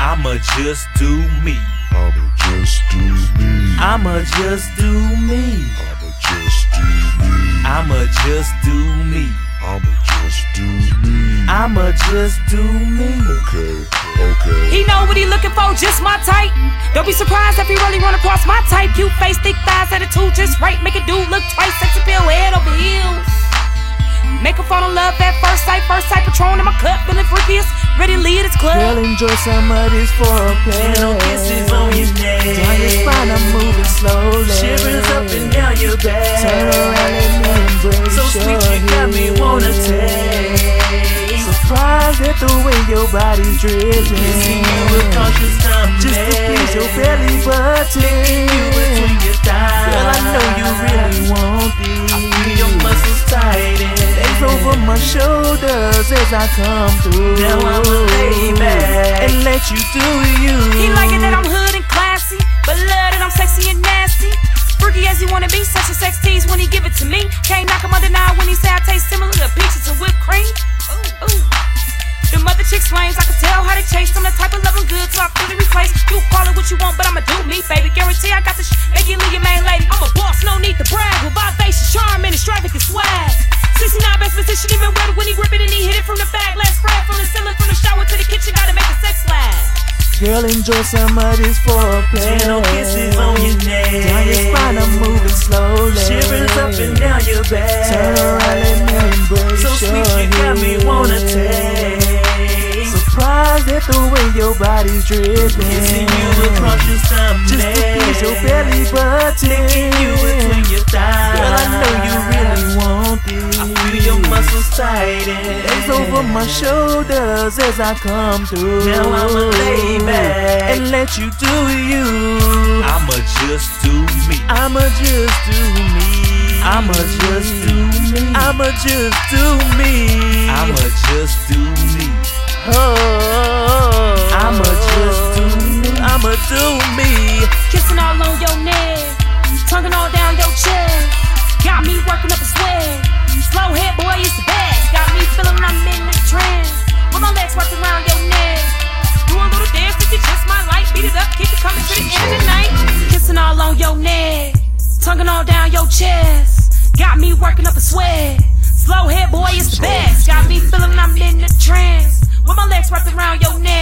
I'ma just do me. I'ma just do me. I'ma just do me. I'ma just do me. I'ma just do me. I'ma just do me. I'ma just do me. Okay. He know what he looking for, just my type. Don't be surprised if he really run across my type. Cute face, thick thighs, attitude just right. Make a dude look twice, sex appeal, head over heels. Make her fall in love at first sight Patron in my cup, feeling freakiest. Ready to lead his club. Girl, enjoy some of this foreplay. Gentle kisses on your neck. Down your spine, I'm moving slowly. Shivers up and down your back. Turn around, let me embrace so sweet, you got me wanna taste. Surprised at the way your body's dripping. Kissing you across your stomach, just to please your belly button. Sticking you between your thighs. Girl, I know you really want this. I feel your muscles tighten. Legs over my shoulders as I come through. Now I'ma lay back and let you do you. He like it that I'm hood and classy, but love that I'm sexy and nasty. Freaky as he wanna be, such a sex tease when he give it to me. Can't knock him under nine when he say I taste similar to peaches and whipped cream. Ooh, ooh. Them other chicks flames, I can tell how they chase. I'm the type of loving good, so I feel to replace. You call it what you want, but I'ma do me, baby. Guarantee I got the make you leave your main lady. I'm a boss, no need to brag. With vivacious charm and extravagant swag. 69 best position, even wetter when he grip it and he hit it from the back. Let's spread from the ceiling, from the shower to the kitchen, gotta make the sex last. Girl, enjoy some of this foreplay. Gentle kisses on your neck. Down your spine, I'm moving slowly. Shivers up and down your back. Turn around, let me embrace so sweet, you got me wanna taste. Surprised at the way your body's dripping. Kissing you across your stomach, just to please your belly button. Sticking you between your thighs. Girl, I know you really want this. I feel your muscles tighten. Legs over my shoulders as I come through. Now I'ma lay back and let you do you. I'ma just do me. I'ma just do me. I'ma just do me. I'ma just do me. I'ma just do me. Oh, I'ma just do me. I'ma do me. Kissing all on your neck, tonguing all down your chest. Got me working up a sweat. Slow head boy, it's the best. Got me feeling I'm in the trance. With my legs wrapped around your neck. Do a little dance if you just my light. Beat it up, keep it coming to the end of the night. Kissing all on your neck, tonguing all down your chest. Got me working up a sweat. Slow head boy, it's the best. Got me feeling I'm in the trance. With my legs wrapped around your neck.